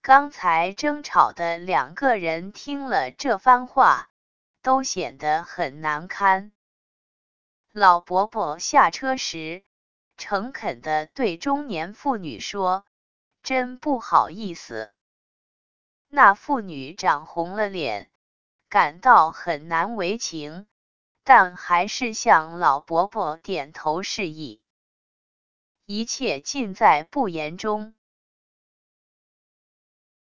刚才争吵的两个人听了这番话，都显得很难堪。老伯伯下车时，诚恳地对中年妇女说：“真不好意思。”那妇女涨红了脸，感到很难为情，但还是向老伯伯点头示意。一切尽在不言中。